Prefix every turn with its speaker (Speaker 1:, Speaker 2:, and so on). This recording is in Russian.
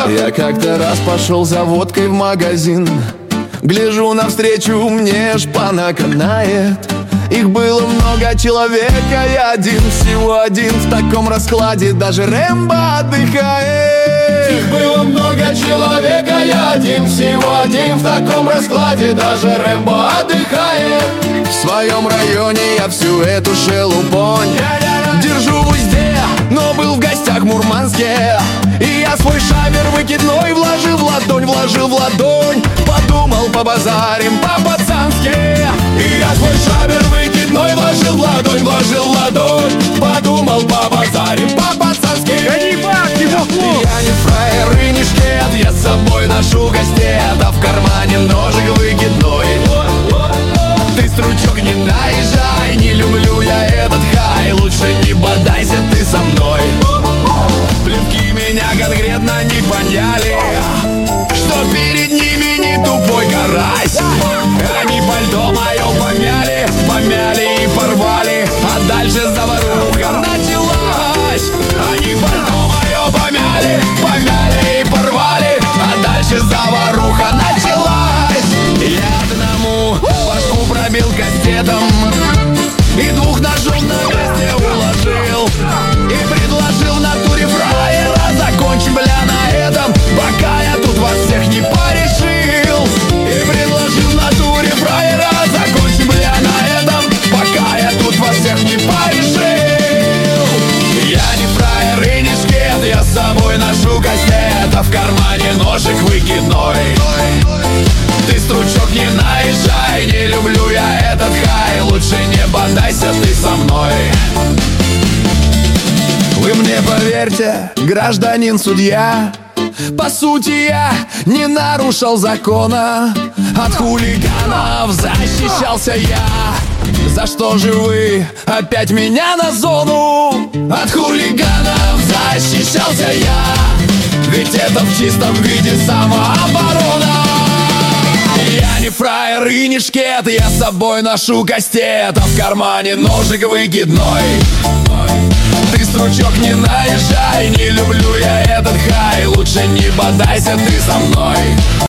Speaker 1: Я как-то раз пошел за водкой в магазин. Гляжу навстречу, мне шпана канает. Их было много, человека я один, всего один. В таком раскладе даже Рэмбо отдыхает.
Speaker 2: Их было много, человека я один, всего один. В таком раскладе даже Рэмбо отдыхает.
Speaker 1: В своем районе я всю эту шелупонь держу в узде, но был в гостях в Мурманске. И я свой шабер выкидной вложил в ладонь. Подумал, побазарим по-пацански.
Speaker 2: И я свой шабер выкидной вложил в ладонь. Подумал, побазарим по-пацански.
Speaker 1: Я не фраер и не шкет, я с собой ношу кастет, а в кармане ножик выкидной. Ты, стручок, не наезжай, не люблю я этот хай. Лучше не бодайся ты со мной. Плевки меня конкретно не поняли, что перед ними не тупой карась. Они пальто мое помяли и порвали, а дальше заваруха началась. Они пальто мое помяли и порвали, а дальше заваруха началась. Я одному башку пробил кастетом и двух ножом на месте уложил. И предложил в натуре фраера: закончим, бля, на этом, пока я тут вас всех не порешил. И предложил в натуре фраера: закончим, бля, на этом, пока я тут вас всех не порешил. Я не фраер и не шкет, я с собой ношу кастет, а в кармане ножик выкидной. Ты, стручок, не наезжай, не люблю я этот хай. Лучше не бодайся ты со мной. Вы мне поверьте, гражданин судья, по сути я не нарушал закона. От хулиганов защищался я. За что же вы опять меня на зону? От хулиганов защищался я, ведь это в чистом виде самооборона. Я не фраер и не шкет, я с собой ношу кастет, а в кармане ножик выкидной. Ты, стручок, не наезжай, не люблю я этот хай. Лучше не бодайся ты со мной.